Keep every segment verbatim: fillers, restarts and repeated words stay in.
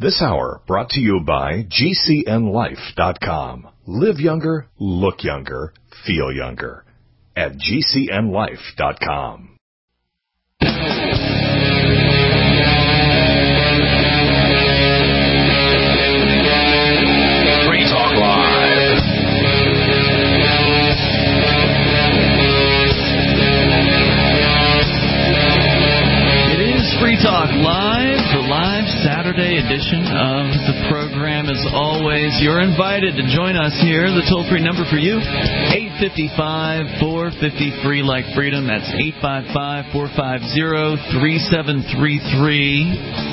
This hour brought to you by G C N life dot com. Live younger, look younger, feel younger. At G C N life dot com. Free Talk Live. It is Free Talk Live, the live Saturday edition of the program. As always, you're invited to join us here. The toll-free number for you, eight five five, four five zero, free like freedom. That's eight five five, four five zero, three seven three three.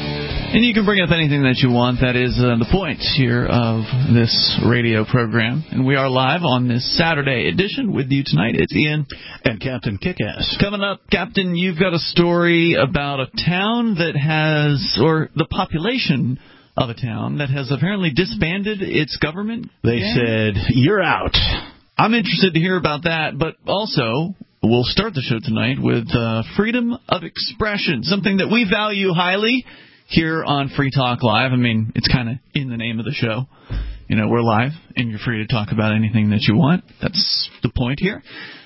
And you can bring up anything that you want. That is uh, the point here of this radio program. And we are live on this Saturday edition. With you tonight, it's Ian. And Captain Kickass. Coming up, Captain, you've got a story about a town that has, or the population of a town that has apparently disbanded its government. They gang. said, you're out. I'm interested to hear about that, but also we'll start the show tonight with uh, freedom of expression, something that we value highly here on Free Talk Live. I mean, it's kind of in the name of the show. You know, we're live, and you're free to talk about anything that you want. That's the point here.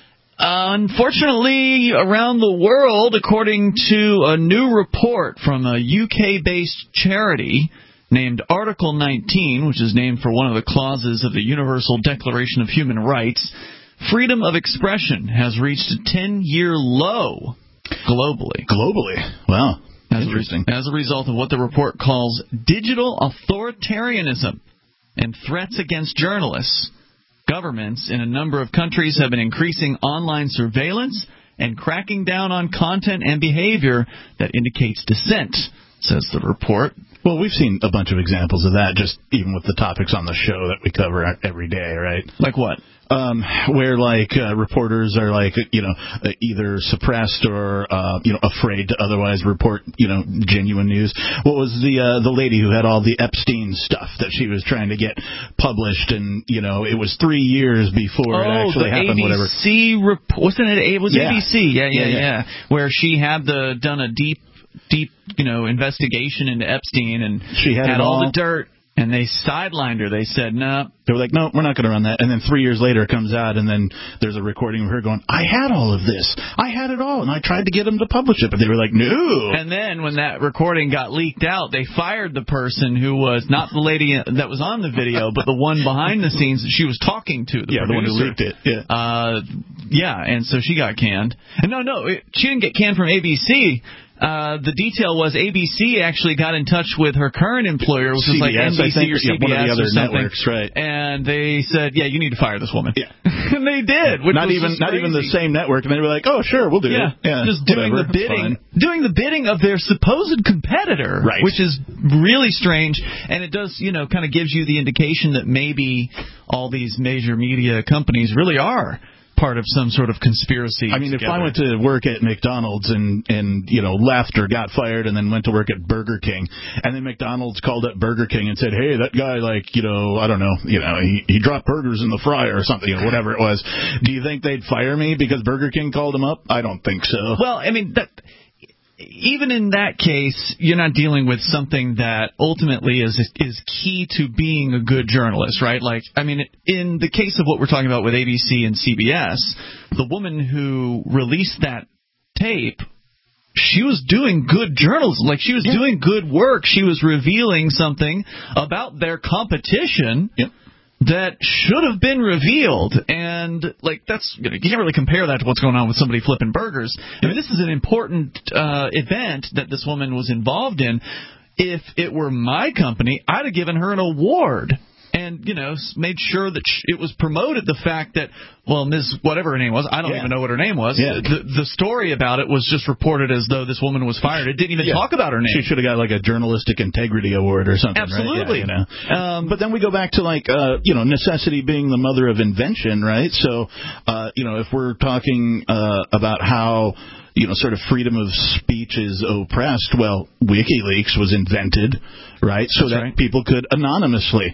Uh, unfortunately, around the world, according to a new report from a U K-based charity named Article nineteen, which is named for one of the clauses of the Universal Declaration of Human Rights, freedom of expression has reached a ten-year low globally. Globally? Wow. As Interesting. A, as a result of what the report calls digital authoritarianism and threats against journalists, governments in a number of countries have been increasing online surveillance and cracking down on content and behavior that indicates dissent, says the report. Well, we've seen a bunch of examples of that, just even with the topics on the show that we cover every day, right? Like what? Um, where, like, uh, reporters are, like, you know, uh, either suppressed or, uh, you know, afraid to otherwise report, you know, genuine news. What was the uh, the lady who had all the Epstein stuff that she was trying to get published, and, you know, it was three years before oh, it actually the happened, A B C whatever. Rep- wasn't it? It was yeah. A B C, yeah, yeah, yeah, yeah, yeah, where she had the done a deep, deep, you know, investigation into Epstein, and she had, had all, all the dirt. And they sidelined her. They said, no. They were like, no, we're not going to run that. And then three years later it comes out, and then there's a recording of her going, I had all of this. I had it all, and I tried to get them to publish it. But they were like, no. And then when that recording got leaked out, they fired the person who was not the lady that was on the video, but the one behind the scenes that she was talking to. The yeah, producer. the one who leaked it. Yeah. Uh, yeah, and so she got canned. And no, no, it, she didn't get canned from A B C. Uh, the detail was A B C actually got in touch with her current employer, which C B S, was like N B C think, or C B S yeah, one of the other or something. Networks, right? And they said, "Yeah, you need to fire this woman." Yeah, and they did. Which not was even just not crazy. even the same network, and they were like, "Oh, sure, we'll do yeah, it." Yeah, just doing whatever, the bidding, doing the bidding of their supposed competitor, right? Which is really strange, and it does, you know, kind of gives you the indication that maybe all these major media companies really are part of some sort of conspiracy. I mean, together. if I went to work at McDonald's and, and, you know, left or got fired and then went to work at Burger King, and then McDonald's called up Burger King and said, hey, that guy, like, you know, I don't know, you know, he, he dropped burgers in the fryer or something, you know, whatever it was, do you think they'd fire me because Burger King called him up? I don't think so. Well, I mean, that... even in that case, you're not dealing with something that ultimately is is key to being a good journalist, right? Like, I mean, in the case of what we're talking about with A B C and C B S, the woman who released that tape, she was doing good journalism. Like, she was yeah. doing good work. She was revealing something about their competition. Yep. That should have been revealed, and like that's you, know, you can't really compare that to what's going on with somebody flipping burgers. I mean, this is an important uh, event that this woman was involved in. If it were my company, I'd have given her an award. And, you know, made sure that it was promoted, the fact that, well, Miz whatever her name was, I don't yeah. even know what her name was. Yeah. The, the story about it was just reported as though this woman was fired. It didn't even yeah. talk about her name. She should have got, like, a journalistic integrity award or something, Absolutely. right? Yeah, you know? um, but then we go back to, like, uh, you know, necessity being the mother of invention, right? So, uh, you know, if we're talking uh, about how... you know, sort of freedom of speech is oppressed, well, WikiLeaks was invented, right, so That's that right. people could anonymously,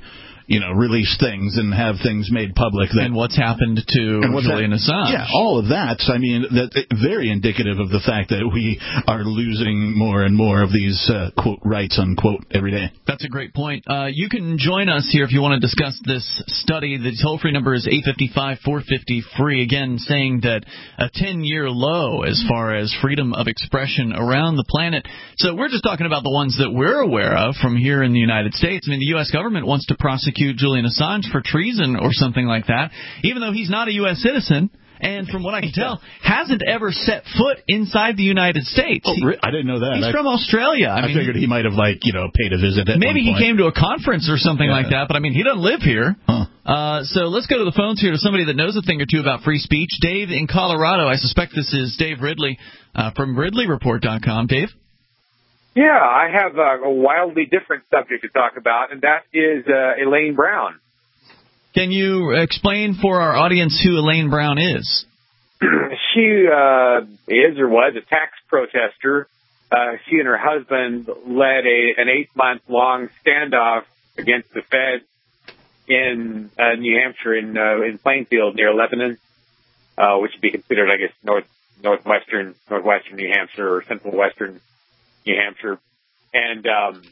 you know, release things and have things made public. That, and what's happened to Julian Assange. Yeah, all of that. I mean, that very indicative of the fact that we are losing more and more of these, uh, quote, rights, unquote, every day. That's a great point. Uh, you can join us here if you want to discuss this study. The toll-free number is eight five five, four five zero, free. Again, saying that a ten-year low as far as freedom of expression around the planet. So we're just talking about the ones that we're aware of from here in the United States. I mean, the U S government wants to prosecute Julian Assange for treason or something like that, even though he's not a U S citizen. And from what I can tell, hasn't ever set foot inside the United States. Oh, I didn't know that. He's I, from Australia. I, I mean, figured he might have, like, you know, paid a visit at maybe one he point. came to a conference or something yeah. like that, but I mean, he doesn't live here. Huh. Uh, so let's go to the phones here to somebody that knows a thing or two about free speech. Dave in Colorado. I suspect this is Dave Ridley uh, from Ridley Report dot com. Dave? Yeah, I have a, a wildly different subject to talk about, and that is uh, Elaine Brown. Can you explain for our audience who Elaine Brown is? She uh, is or was a tax protester. Uh, she and her husband led a an eight-month-long standoff against the Fed in uh, New Hampshire, in uh, in Plainfield near Lebanon, uh, which would be considered, I guess, north northwestern northwestern New Hampshire or central western New Hampshire. And um,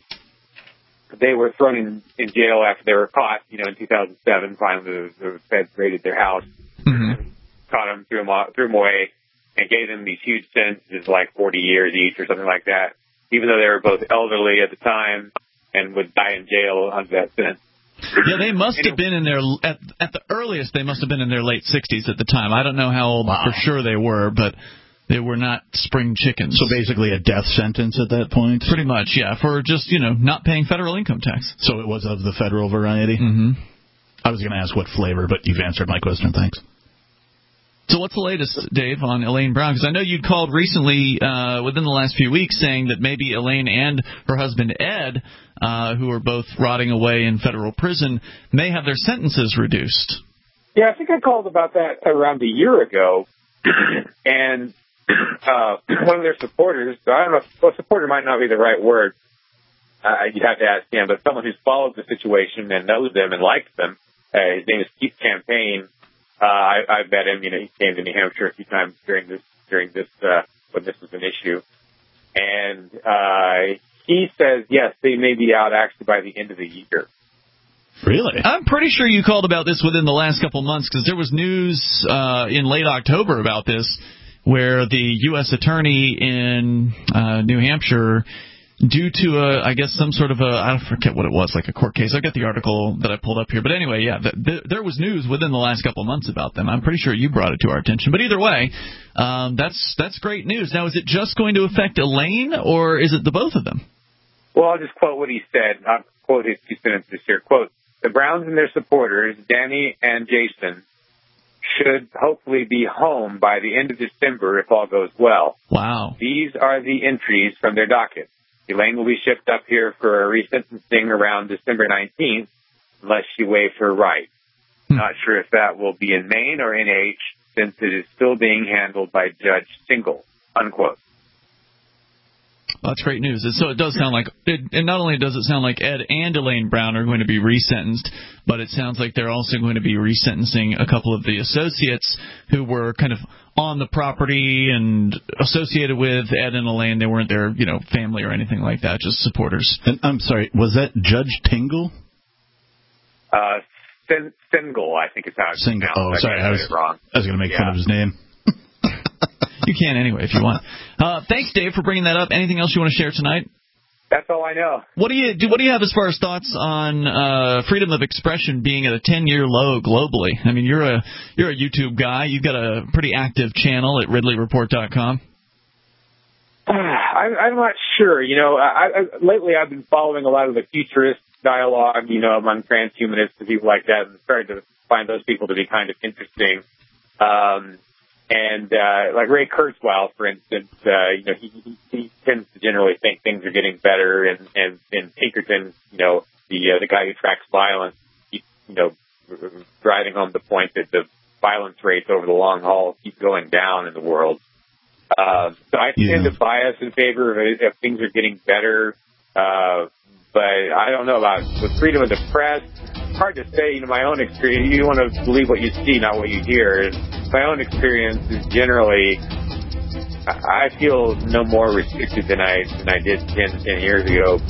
they were thrown in, in jail after they were caught, you know, in two thousand seven. Finally, the, the Fed raided their house. Mm-hmm. Caught them, threw them, off, threw them away, and gave them these huge sentences, like forty years each or something like that, even though they were both elderly at the time and would die in jail under that sentence. Yeah, they must have been in their, at, at the earliest, they must have been in their late sixties at the time. I don't know how old wow. for sure they were, but they were not spring chickens. So basically a death sentence at that point? Pretty much, yeah, for just, you know, not paying federal income tax. So it was of the federal variety? Mm-hmm. I was going to ask what flavor, but you've answered my question. Thanks. So what's the latest, Dave, on Elaine Brown? Because I know you'd called recently uh, within the last few weeks saying that maybe Elaine and her husband Ed, uh, who are both rotting away in federal prison, may have their sentences reduced. Yeah, I think I called about that around a year ago. And uh, one of their supporters, I don't know, well, supporter might not be the right word. Uh, you'd have to ask him, but someone who's followed the situation and knows them and likes them, uh, his name is Keith Campaign. Uh, I, I bet him, you know, he came to New Hampshire a few times during this, during this, uh, when this was an issue. And, uh, he says, yes, they may be out actually by the end of the year. Really? I'm pretty sure you called about this within the last couple of months because there was news, uh, in late October about this where the U S attorney in, uh, New Hampshire, due to, a, I guess, some sort of a, I forget what it was, like a court case. I've got the article that I pulled up here. But anyway, yeah, the, the, there was news within the last couple of months about them. I'm pretty sure you brought it to our attention. But either way, um, that's that's great news. Now, is it just going to affect Elaine, or is it the both of them? Well, I'll just quote what he said. I'll quote his two sentences here. Quote, the Browns and their supporters, Danny and Jason, should hopefully be home by the end of December if all goes well. Wow. These are the entries from their docket. Elaine will be shipped up here for a resentencing around December nineteenth, unless she waives her right. Hmm. Not sure if that will be in Maine or N H, since it is still being handled by Judge Singal, unquote. Well, that's great news. And so it does sound like, it, and not only does it sound like Ed and Elaine Brown are going to be resentenced, but it sounds like they're also going to be resentencing a couple of the associates who were kind of on the property and associated with Ed and Elaine. They weren't their, you know, family or anything like that, just supporters. And I'm sorry, was that Judge Tingle? Uh, Sin- Singal, I think is how it's Singal. Oh, I sorry, I was wrong. I was going to make yeah. fun of his name. You can anyway if you want. Uh, thanks, Dave, for bringing that up. Anything else you want to share tonight? That's all I know. What do you do? What do you have as far as thoughts on uh, freedom of expression being at a ten-year low globally? I mean, you're a you're a YouTube guy. You've got a pretty active channel at Ridley Report dot com. I, I'm not sure. You know, I, I, lately I've been following a lot of the futurist dialogue, you know, among transhumanists and people like that, and started to find those people to be kind of interesting. Um, And, uh, like Ray Kurzweil, for instance, uh, you know, he, he, he tends to generally think things are getting better, and, and, and Pinkerton, you know, the, uh, the guy who tracks violence, keeps, you know, driving home the point that the violence rates over the long haul keep going down in the world. Uh, so I tend yeah. to bias in favor of it if things are getting better, uh, but I don't know about with freedom of the press. hard to say. You know, my own experience, you want to believe what you see, not what you hear. My own experience is generally, I feel no more restricted than I than I did ten, ten years ago.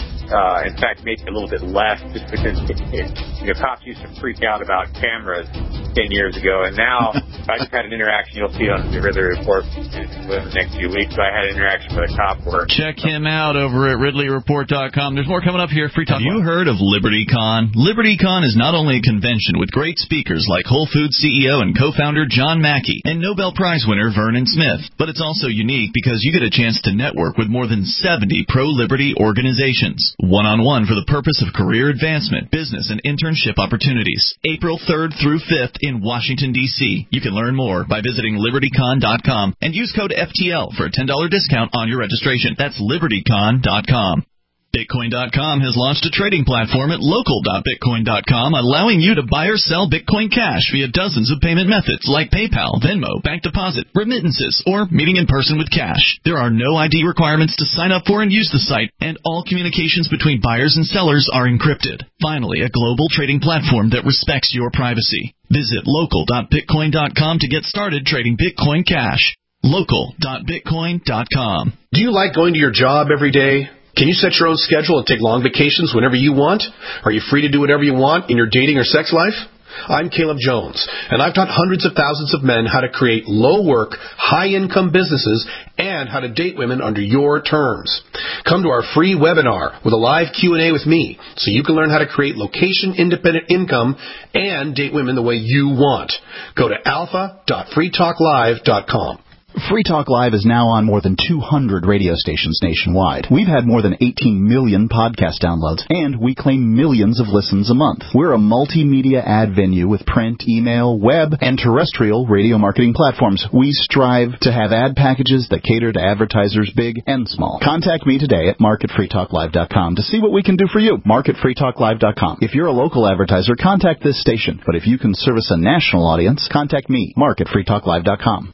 Uh, in fact, maybe a little bit less, just because it, it, you know, cops used to freak out about cameras ten years ago, and now I just had an interaction. You'll see on the Ridley Report within the next few weeks. So I had an interaction with a cop. Where check him out over at Ridley Report dot com. There's more coming up here. Free Talk. Have you heard of LibertyCon? LibertyCon is not only a convention with great speakers like Whole Foods C E O and co-founder John Mackey and Nobel Prize winner Vernon Smith, but it's also unique because you get a chance to network with more than seventy pro-liberty organizations, one-on-one for the purpose of career advancement, business, and internship opportunities. April third through fifth in Washington, D C You can learn more by visiting Liberty Con dot com and use code F T L for a ten dollars discount on your registration. That's Liberty Con dot com. Bitcoin dot com has launched a trading platform at Local dot Bitcoin dot com, allowing you to buy or sell Bitcoin Cash via dozens of payment methods like PayPal, Venmo, bank deposit, remittances, or meeting in person with cash. There are no I D requirements to sign up for and use the site, and all communications between buyers and sellers are encrypted. Finally, a global trading platform that respects your privacy. Visit Local dot Bitcoin dot com to get started trading Bitcoin Cash. Local dot Bitcoin dot com. Do you like going to your job every day? Can you set your own schedule and take long vacations whenever you want? Are you free to do whatever you want in your dating or sex life? I'm Caleb Jones, and I've taught hundreds of thousands of men how to create low-work, high-income businesses and how to date women under your terms. Come to our free webinar with a live Q and A with me so you can learn how to create location-independent income and date women the way you want. Go to alpha dot free talk live dot com. Free Talk Live is now on more than two hundred radio stations nationwide. We've had more than eighteen million podcast downloads, and we claim millions of listens a month. We're a multimedia ad venue with print, email, web, and terrestrial radio marketing platforms. We strive to have ad packages that cater to advertisers big and small. Contact me today at market free talk live dot com to see what we can do for you. market free talk live dot com. If you're a local advertiser, contact this station. But if you can service a national audience, contact me, market free talk live dot com.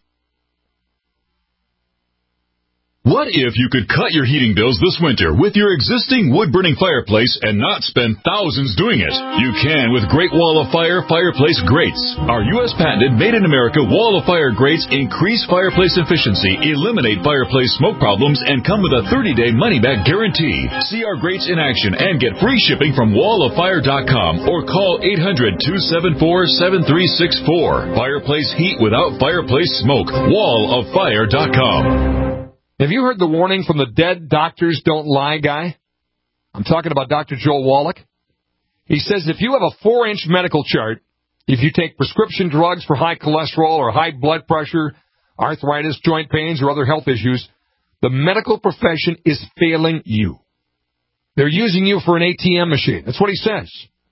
What if you could cut your heating bills this winter with your existing wood-burning fireplace and not spend thousands doing it? You can with Great Wall of Fire fireplace grates. Our U S patented made-in-America Wall of Fire grates increase fireplace efficiency, eliminate fireplace smoke problems, and come with a thirty-day money-back guarantee. See our grates in action and get free shipping from wall of fire dot com or call eight hundred, two seven four, seven three six four. Fireplace heat without fireplace smoke. wall of fire dot com. Have you heard the warning from the dead doctors don't lie guy? I'm talking about Doctor Joel Wallach. He says if you have a four-inch medical chart, if you take prescription drugs for high cholesterol or high blood pressure, arthritis, joint pains, or other health issues, the medical profession is failing you. They're using you for an A T M machine. That's what he says.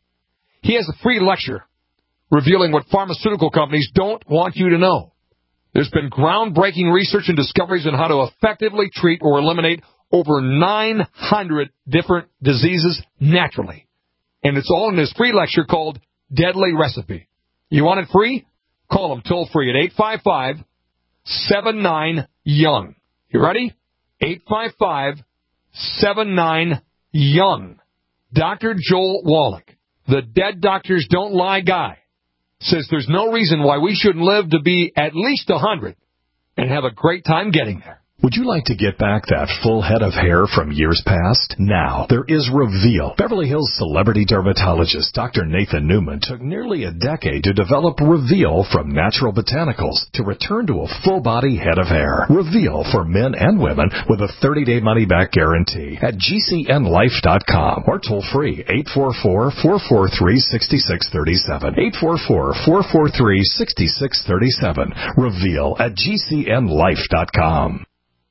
He has a free lecture revealing what pharmaceutical companies don't want you to know. There's been groundbreaking research and discoveries on how to effectively treat or eliminate over nine hundred different diseases naturally. And it's all in this free lecture called Deadly Recipe. You want it free? Call them toll free at eight five five, seven nine, young. You ready? eight five five, seven nine, young. Doctor Joel Wallach, the dead doctors don't lie guy, says there's no reason why we shouldn't live to be at least one hundred and have a great time getting there. Would you like to get back that full head of hair from years past? Now, there is Reveal. Beverly Hills celebrity dermatologist Doctor Nathan Newman took nearly a decade to develop Reveal from natural botanicals to return to a full-body head of hair. Reveal for men and women with a thirty-day money-back guarantee at G C N life dot com or toll-free eight four four, four four three, six six three seven. eight four four, four four three, six six three seven. Reveal at G C N life dot com.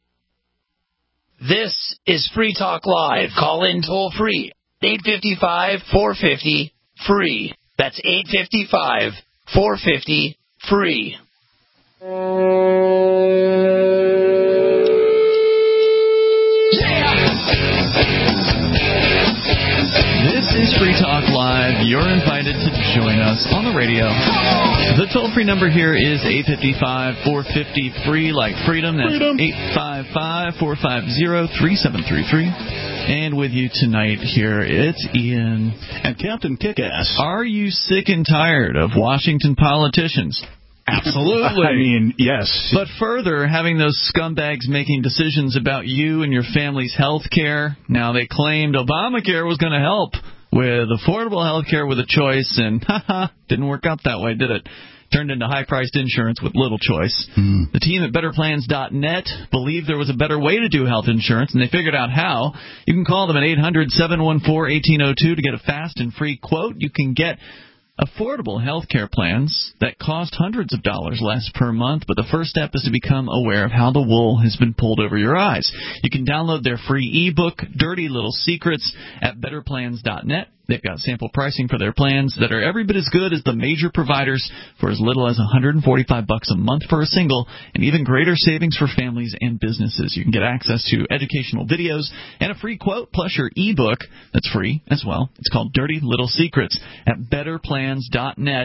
This is Free Talk Live. Call in toll free. eight five five, four five zero, free. That's eight five five, four five zero, free. This is Free Talk Live. Live. You're invited to join us on the radio. The toll-free number here is eight five five, four five zero, free, like freedom. That's eight five five, four five zero, three seven three three. And with you tonight here, it's Ian. And Captain Kickass. Are you sick and tired of Washington politicians? Absolutely. I mean, yes. But further, having those scumbags making decisions about you and your family's health care. Now, they claimed Obamacare was going to help with affordable health care with a choice, and haha, didn't work out that way, did it? Turned into high-priced insurance with little choice. Mm. The team at better plans dot net believed there was a better way to do health insurance, and they figured out how. You can call them at eight hundred, seven one four, one eight zero two to get a fast and free quote. You can get affordable health care plans that cost hundreds of dollars less per month, but the first step is to become aware of how the wool has been pulled over your eyes. You can download their free ebook, Dirty Little Secrets, at better plans dot net. They've got sample pricing for their plans that are every bit as good as the major providers for as little as one hundred forty-five bucks a month for a single, and even greater savings for families and businesses. You can get access to educational videos and a free quote, plus your ebook that's free as well. It's called Dirty Little Secrets at better plans dot net.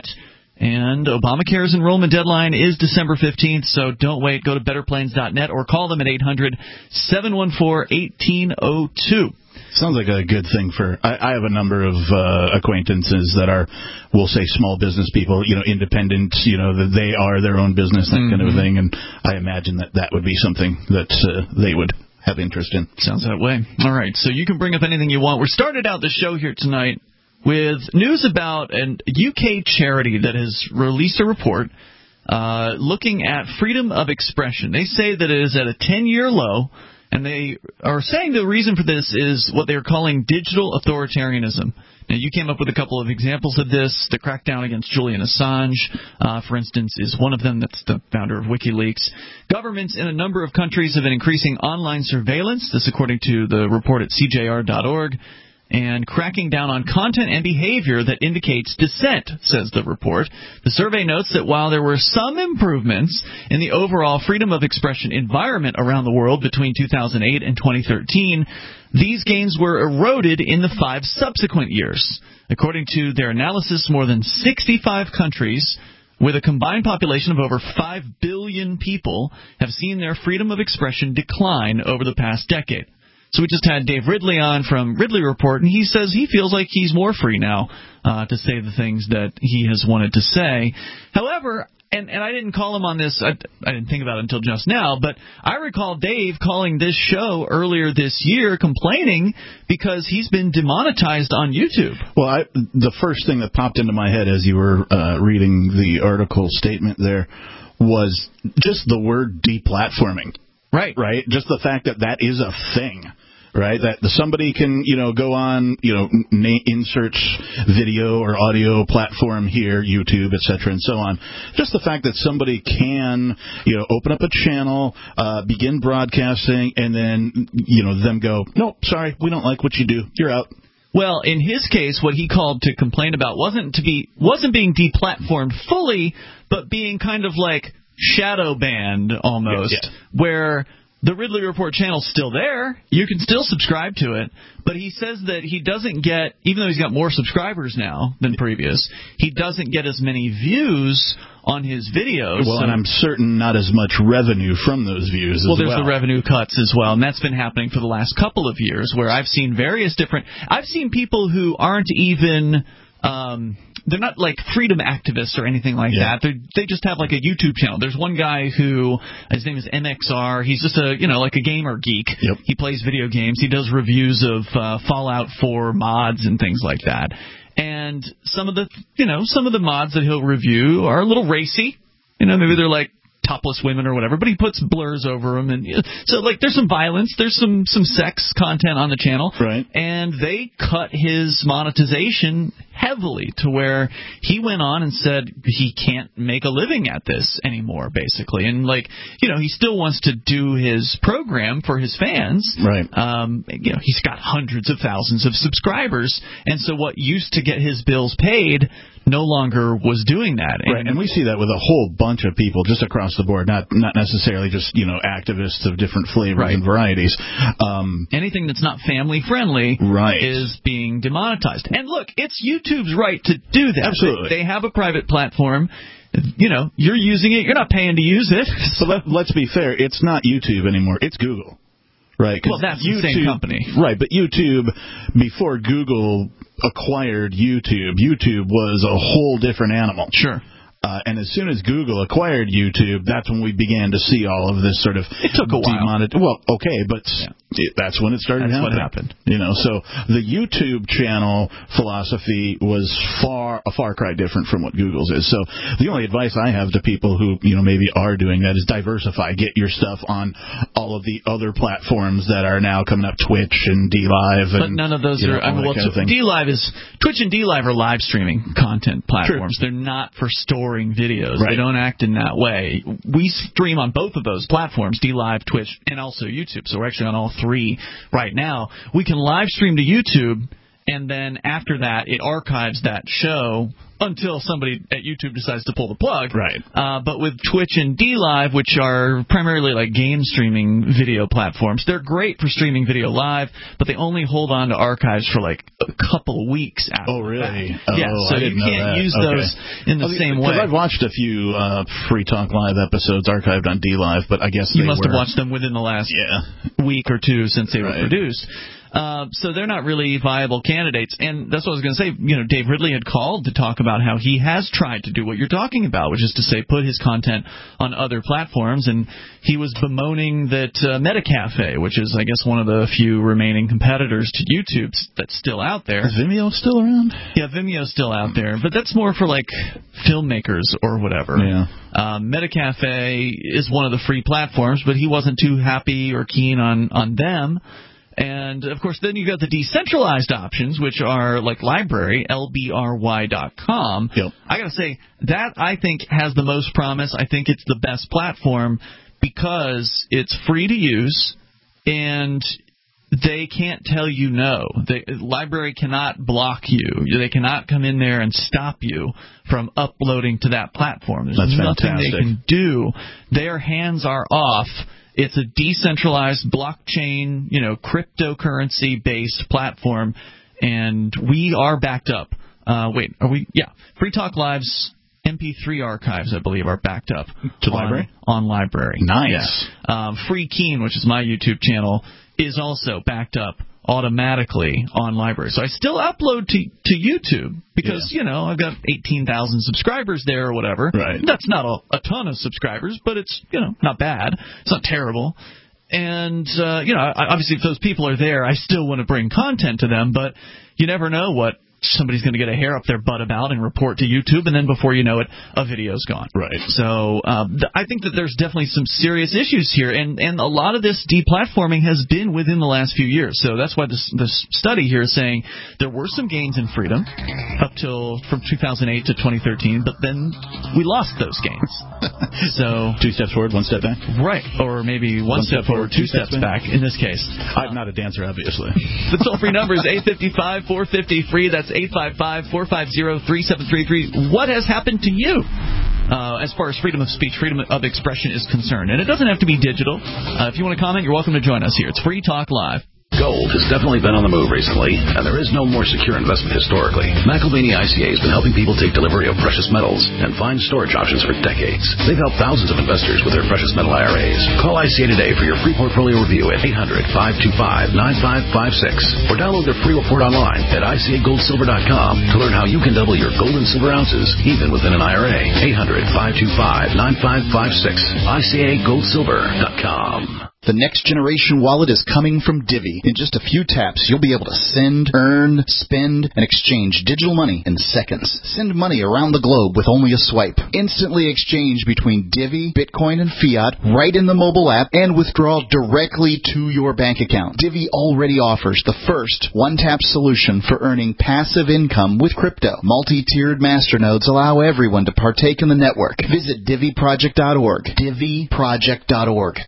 And Obamacare's enrollment deadline is December fifteenth, so don't wait. Go to better plans dot net or call them at eight hundred, seven one four, one eight zero two. Sounds like a good thing for. I, I have a number of uh, acquaintances that are, we'll say, small business people, you know, independent, you know, that they are their own business, that mm-hmm. kind of thing. And I imagine that that would be something that uh, they would have interest in. Sounds that way. All right, so you can bring up anything you want. We started out the show here tonight with news about a U K charity that has released a report uh, looking at freedom of expression. They say that it is at a ten-year low. And they are saying the reason for this is what they're calling digital authoritarianism. Now, you came up with a couple of examples of this. The crackdown against Julian Assange, uh, for instance, is one of them. That's the founder of WikiLeaks. Governments in a number of countries have been increasing online surveillance. This according to the report at C J R dot org. And cracking down on content and behavior that indicates dissent, says the report. The survey notes that while there were some improvements in the overall freedom of expression environment around the world between two thousand eight and twenty thirteen, these gains were eroded in the five subsequent years. According to their analysis, more than sixty-five countries with a combined population of over five billion people have seen their freedom of expression decline over the past decade. So we just had Dave Ridley on from Ridley Report, and he says he feels like he's more free now uh, to say the things that he has wanted to say. However, and, and I didn't call him on this, I, I didn't think about it until just now, but I recall Dave calling this show earlier this year complaining because he's been demonetized on YouTube. Well, I, the first thing that popped into my head as you were uh, reading the article statement there was just the word deplatforming. Right. Right? Just the fact that that is a thing. Right, that somebody can, you know, go on, you know, na- insert video or audio platform here, YouTube, et cetera, and so on. Just the fact that somebody can, you know, open up a channel, uh, begin broadcasting, and then, you know, them go, no, sorry, we don't like what you do. You're out. Well, in his case, what he called to complain about wasn't to be wasn't being deplatformed fully, but being kind of like shadow banned almost, yeah, yeah. where the Ridley Report channel's still there. You can still subscribe to it. But he says that he doesn't get, even though he's got more subscribers now than previous, he doesn't get as many views on his videos. Well, so, and I'm certain not as much revenue from those views well, as well. Well, there's the revenue cuts as well, and that's been happening for the last couple of years where I've seen various different... I've seen people who aren't even... Um, they're not like freedom activists or anything like yeah. that. They they just have like a YouTube channel. There's one guy who, his name is M X R. He's just a, you know, like a gamer geek. Yep. He plays video games. He does reviews of uh, Fallout four mods and things like that. And some of the, you know, some of the mods that he'll review are a little racy. You know, maybe they're like topless women or whatever, but he puts blurs over them, and so like there's some violence, there's some some sex content on the channel, right? And they cut his monetization heavily to where he went on and said he can't make a living at this anymore, basically, and like you know he still wants to do his program for his fans, right? Um, you know he's got hundreds of thousands of subscribers, and so what used to get his bills paid no longer was doing that. Right, and we see that with a whole bunch of people just across the board, not not necessarily just, you know, activists of different flavors right. and varieties. Um, Anything that's not family-friendly right. is being demonetized. And look, it's YouTube's right to do that. Absolutely. They, they have a private platform. You know, you're using it. You're not paying to use it. So let, let's be fair. It's not YouTube anymore. It's Google. Right. Well, that's YouTube, the same company. Right, but YouTube, before Google acquired YouTube, YouTube was a whole different animal. Sure. Uh, and as soon as Google acquired YouTube, that's when we began to see all of this sort of... It took a while. Demonet- well, okay, but yeah. it, that's when it started that's happening. What happened. You know, so the YouTube channel philosophy was far a far cry different from what Google's is. So the only advice I have to people who, you know, maybe are doing that is diversify. Get your stuff on all of the other platforms that are now coming up, Twitch and DLive. And, but none of those you know, are... I mean, well, DLive is... Twitch and DLive are live streaming content platforms. True. They're not for storing videos. Right. They don't act in that way. We stream on both of those platforms, DLive, Twitch, and also YouTube. So we're actually on all three right now. We can live stream to YouTube, and then after that, it archives that show until somebody at YouTube decides to pull the plug. Right. Uh, but with Twitch and DLive, which are primarily like game streaming video platforms, they're great for streaming video live, but they only hold on to archives for like a couple of weeks after. Oh, really? That. Oh, yeah, so I didn't you can't know that. use okay. those in the I mean, same way. I've watched a few uh, Free Talk Live episodes archived on DLive, but I guess you they must were... have watched them within the last yeah. week or two since they right. were produced. Uh, so they're not really viable candidates. And that's what I was going to say. You know, Dave Ridley had called to talk about how he has tried to do what you're talking about, which is to say put his content on other platforms. And he was bemoaning that uh, Metacafe, which is, I guess, one of the few remaining competitors to YouTube that's still out there. Is Vimeo still around? Yeah, Vimeo's still out there. But that's more for, like, filmmakers or whatever. Yeah. Um, Metacafe is one of the free platforms, but he wasn't too happy or keen on, on them. And, of course, then you got the decentralized options, which are like Library, L B R Y dot com. Yep. I got to say, that I think has the most promise. I think it's the best platform because it's free to use and they can't tell you no. The Library cannot block you. They cannot come in there and stop you from uploading to that platform. There's That's nothing fantastic. they can do. Their hands are off. It's a decentralized blockchain, you know, cryptocurrency-based platform, and we are backed up. Uh, wait, are we? Yeah, Free Talk Live's M P three archives, I believe, are backed up to on, Library. On Library, nice. Yeah. Um, Free Keen, which is my YouTube channel, is also backed up automatically on Library. So I still upload to to YouTube because, yeah. you know, I've got eighteen thousand subscribers there or whatever. Right. That's not a, a ton of subscribers, but it's, you know, not bad. It's not terrible. And, uh, you know, obviously if those people are there, I still want to bring content to them, but you never know what somebody's going to get a hair up their butt about and report to YouTube, and then before you know it, a video's gone. Right. So um, th- I think that there's definitely some serious issues here, and, and a lot of this deplatforming has been within the last few years. So that's why this, this study here is saying there were some gains in freedom up till from two thousand eight to twenty thirteen, but then we lost those gains. So two steps forward, one step back? Right, or maybe one, one step, step forward, two steps, steps back. back in this case. I'm not a dancer, obviously. The toll-free number is eight five five, four five zero, free. That's eight five five, four five zero, three seven three three. What has happened to you uh, as far as freedom of speech, freedom of expression is concerned? And it doesn't have to be digital. Uh, if you want to comment, you're welcome to join us here. It's Free Talk Live. Gold has definitely been on the move recently, and there is no more secure investment historically. McElvaney I C A has been helping people take delivery of precious metals and find storage options for decades. They've helped thousands of investors with their precious metal I R As. Call I C A today for your free portfolio review at eight hundred, five two five, nine five five six or download their free report online at I C A gold silver dot com to learn how you can double your gold and silver ounces even within an I R A. eight hundred, five two five, nine five five six. I C A gold silver dot com. The next generation wallet is coming from Divvy. In just a few taps, you'll be able to send, earn, spend, and exchange digital money in seconds. Send money around the globe with only a swipe. Instantly exchange between Divvy, Bitcoin, and fiat right in the mobile app and withdraw directly to your bank account. Divvy already offers the first one-tap solution for earning passive income with crypto. Multi-tiered masternodes allow everyone to partake in the network. Visit Divvy Project dot org. Divvy Project dot org.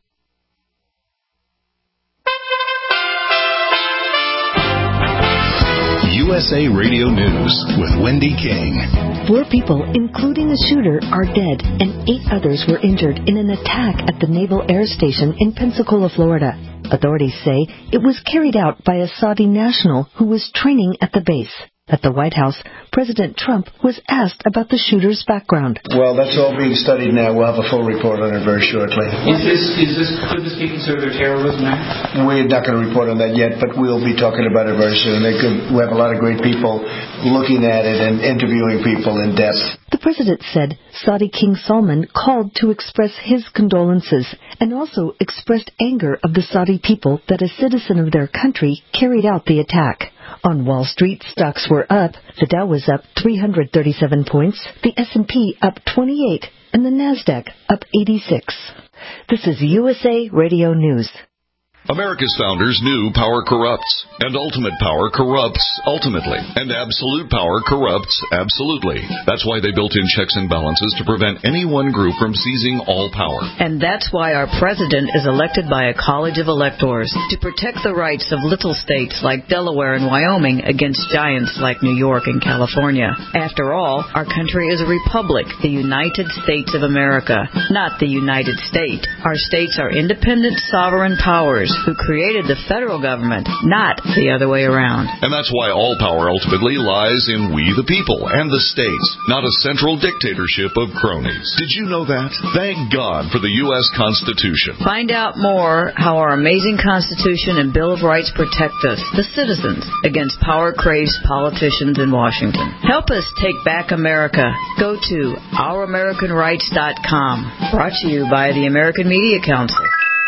U S A Radio News with Wendy King. Four people, including the shooter, are dead, and eight others were injured in an attack at the Naval Air Station in Pensacola, Florida. Authorities say it was carried out by a Saudi national who was training at the base. At the White House, President Trump was asked about the shooter's background. Well, that's all being studied now. We'll have a full report on it very shortly. Is this, is this, could this be considered a terrorism act? We're not going to report on that yet, but we'll be talking about it very soon. Could, we have a lot of great people looking at it and interviewing people in depth. The president said Saudi King Salman called to express his condolences and also expressed anger of the Saudi people that a citizen of their country carried out the attack. On Wall Street, stocks were up. The Dow was up three hundred thirty-seven points, the S and P up twenty-eight, and the Nasdaq up eighty-six. This is U S A Radio News. America's founders knew power corrupts, and ultimate power corrupts ultimately, and absolute power corrupts absolutely. That's why they built in checks and balances to prevent any one group from seizing all power. And that's why our president is elected by a college of electors to protect the rights of little states like Delaware and Wyoming against giants like New York and California. After all, our country is a republic, the United States of America, not the United States. Our states are independent sovereign powers who created the federal government, not the other way around. And that's why all power ultimately lies in we the people and the states, not a central dictatorship of cronies. Did you know that? Thank God for the U S Constitution. Find out more how our amazing Constitution and Bill of Rights protect us, the citizens, against power-crazed politicians in Washington. Help us take back America. Go to our american rights dot com. Brought to you by the American Media Council.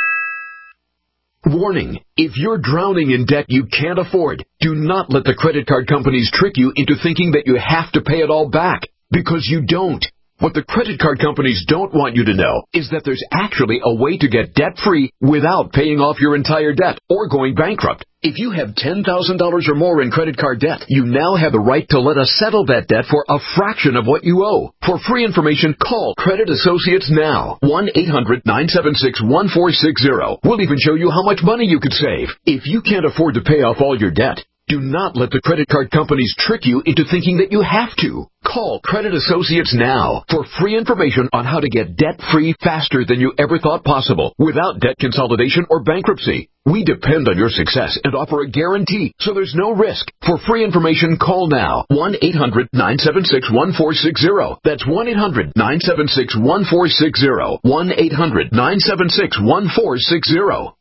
Warning, if you're drowning in debt you can't afford, do not let the credit card companies trick you into thinking that you have to pay it all back, because you don't. What the credit card companies don't want you to know is that there's actually a way to get debt-free without paying off your entire debt or going bankrupt. If you have ten thousand dollars or more in credit card debt, you now have the right to let us settle that debt for a fraction of what you owe. For free information, call Credit Associates now. one eight hundred nine seven six one four six zero. We'll even show you how much money you could save. If you can't afford to pay off all your debt, do not let the credit card companies trick you into thinking that you have to. Call Credit Associates now for free information on how to get debt-free faster than you ever thought possible without debt consolidation or bankruptcy. We depend on your success and offer a guarantee, so there's no risk. For free information, call now. one eight hundred nine seven six one four six zero. That's one eight hundred nine seven six one four six zero. one eight hundred nine seven six one four six zero.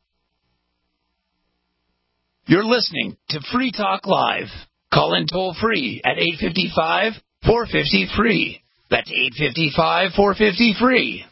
You're listening to Free Talk Live. Call in toll free at eight five five, four five zero, free. That's eight five five, four five zero, free.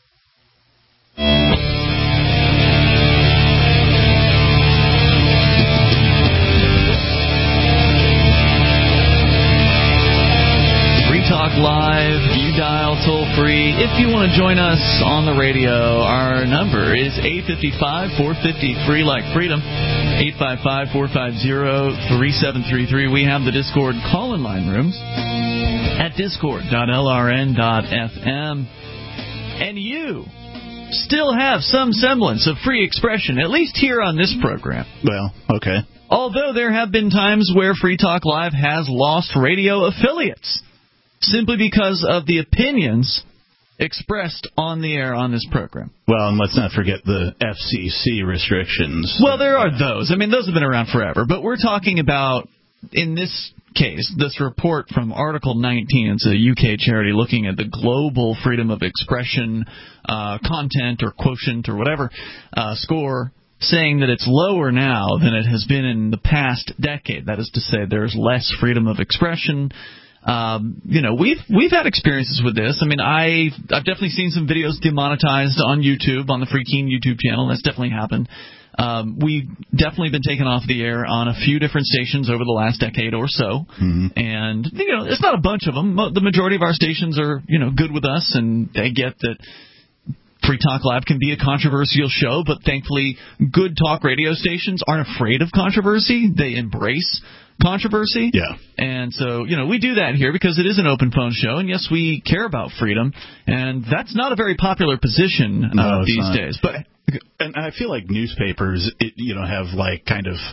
Talk Live, you dial toll free. If you want to join us on the radio, our number is eight five five, four five zero, free like freedom, eight five five, four five zero, three seven three three. We have the Discord call-in line rooms at discord dot l r n dot f m. And you still have some semblance of free expression, at least here on this program. Well, okay. Although there have been times where Free Talk Live has lost radio affiliates, simply because of the opinions expressed on the air on this program. Well, and let's not forget the F C C restrictions. Well, there are those. I mean, those have been around forever. But we're talking about, in this case, this report from Article nineteen. It's a U K charity looking at the global freedom of expression uh, content or quotient or whatever uh, score, saying that it's lower now than it has been in the past decade. That is to say, there's less freedom of expression. Um, you know, we've we've had experiences with this. I mean, I I've definitely seen some videos demonetized on YouTube, on the Free Keen YouTube channel. That's definitely happened. Um, we've definitely been taken off the air on a few different stations over the last decade or so. Mm-hmm. And you know, it's not a bunch of them. The majority of our stations are, you know, good with us, and they get that Free Talk Live can be a controversial show, but thankfully good talk radio stations aren't afraid of controversy. They embrace controversy. Yeah. And so, you know, we do that here because it is an open phone show, and yes, we care about freedom, and that's not a very popular position uh, no, these not. days. But and I feel like newspapers, it, you know, have like kind of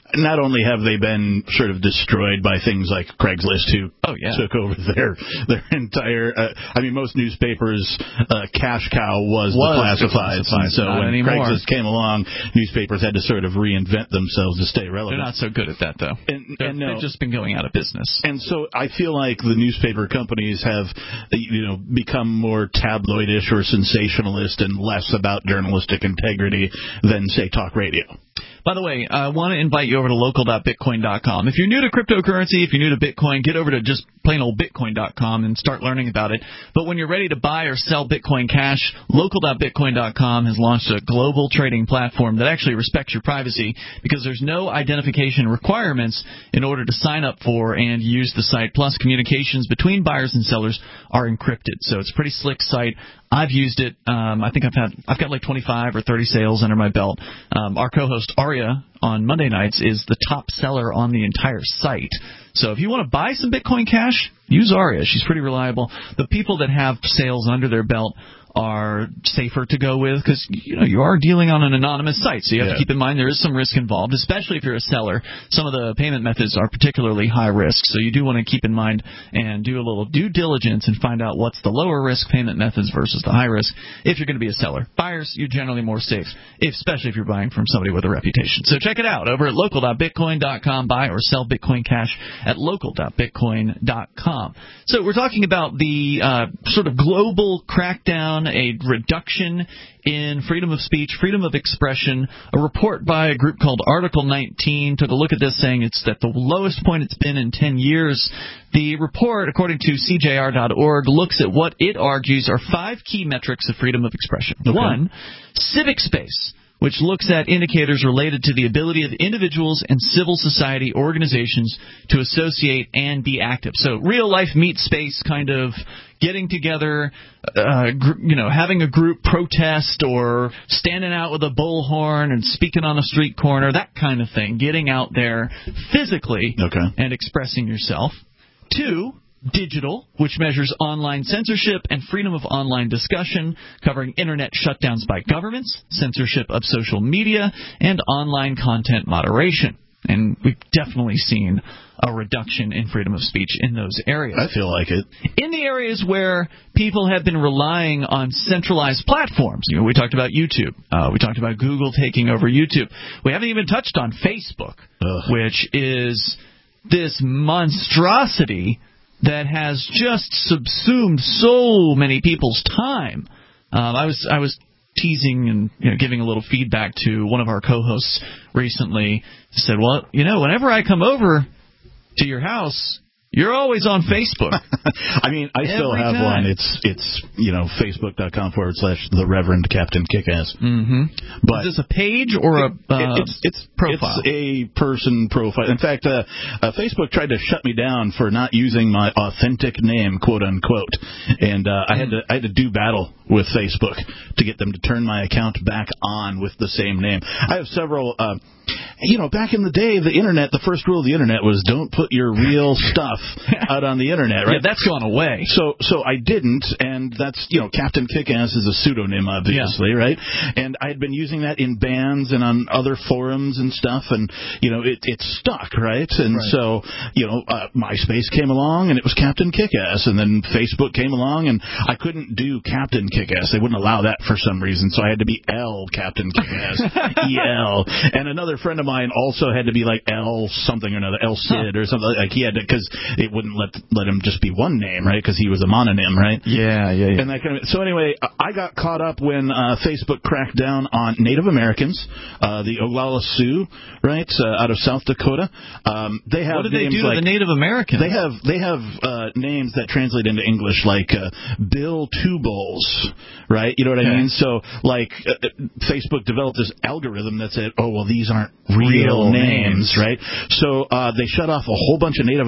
not only have they been sort of destroyed by things like Craigslist, who oh, yeah. took over their their entire. Uh, I mean, most newspapers' uh, cash cow was, was the classifieds. classifieds. So not when anymore. Craigslist came along, newspapers had to sort of reinvent themselves to stay relevant. They're not so good at that, though. And, and They've no. just been going out of business. And so I feel like the newspaper companies have, you know, become more tabloidish or sensationalist and less about journalistic integrity than, say, talk radio. By the way, I want to invite you over to local dot bitcoin dot com. If you're new to cryptocurrency, if you're new to Bitcoin, get over to just plain old bitcoin dot com and start learning about it. But when you're ready to buy or sell Bitcoin Cash, local dot bitcoin dot com has launched a global trading platform that actually respects your privacy because there's no identification requirements in order to sign up for and use the site. Plus, communications between buyers and sellers are encrypted. So it's a pretty slick site. I've used it. Um, I think I've had I've got like twenty-five or thirty sales under my belt. Um, our co-host Aria on Monday nights is the top seller on the entire site. So if you want to buy some Bitcoin Cash, use Aria. She's pretty reliable. The people that have sales under their belt are safer to go with because you know you are dealing on an anonymous site, so you have yeah. to keep in mind there is some risk involved, especially if you're a seller. Some of the payment methods are particularly high risk, so you do want to keep in mind and do a little due diligence and find out what's the lower risk payment methods versus the high risk if you're going to be a seller. Buyers, you're generally more safe, if, especially if you're buying from somebody with a reputation. So check it out over at local dot bitcoin dot com. Buy or sell Bitcoin Cash at local dot bitcoin dot com. So we're talking about the uh, sort of global crackdown, a reduction in freedom of speech, freedom of expression. A report by a group called Article nineteen took a look at this, saying it's at the lowest point it's been in ten years. The report, according to C J R dot org, looks at what it argues are five key metrics of freedom of expression. Okay. One, civic space, which looks at indicators related to the ability of individuals and civil society organizations to associate and be active. So real-life meet space kind of getting together, uh, gr- you know, having a group protest or standing out with a bullhorn and speaking on a street corner, that kind of thing, getting out there physically okay. and expressing yourself. Two, digital, which measures online censorship and freedom of online discussion, covering internet shutdowns by governments, censorship of social media, and online content moderation. And we've definitely seen a reduction in freedom of speech in those areas. I feel like it. In the areas where people have been relying on centralized platforms, you know, we talked about YouTube. Uh, we talked about Google taking over YouTube. We haven't even touched on Facebook, Ugh. which is this monstrosity that has just subsumed so many people's time. Um, I was I was teasing and you know, giving a little feedback to one of our co-hosts recently. He said, well, you know, whenever I come over to your house, you're always on Facebook. I mean, I still Every have time. one. It's, it's you know, facebook.com forward slash the Reverend Captain Kickass. Mm-hmm. But is this a page or a uh, it, it's, it's, profile? It's a person profile. In fact, uh, uh, Facebook tried to shut me down for not using my authentic name, quote unquote. And uh, I had to I had to do battle with Facebook to get them to turn my account back on with the same name. I have several... Uh, You know, back in the day, the Internet, the first rule of the Internet was don't put your real stuff out on the Internet, right? Yeah, that's gone away. So so I didn't, and that's, you know, Captain Kickass is a pseudonym, obviously, yeah. right? And I had been using that in bands and on other forums and stuff, and, you know, it, it stuck, right? And right. so, you know, uh, MySpace came along, and it was Captain Kickass, and then Facebook came along, and I couldn't do Captain Kickass. They wouldn't allow that for some reason, so I had to be L Captain Kickass, E L. And another friend of mine also had to be like L something or another, L Sid or something. Like he had to, because it wouldn't let let him just be one name, right? Because he was a mononym, right? Yeah, yeah, yeah. And that kind of. So anyway, I got caught up when uh, Facebook cracked down on Native Americans, uh, the Oglala Sioux, right, uh, out of South Dakota. Um, they have what did names they do like, to the Native Americans? They have they have uh, names that translate into English like uh, Bill Two Bowls, right? You know what I okay. mean? So like uh, Facebook developed this algorithm that said, oh well, these aren't real, real names, names, right? So uh, they shut off a whole bunch of Native American wow.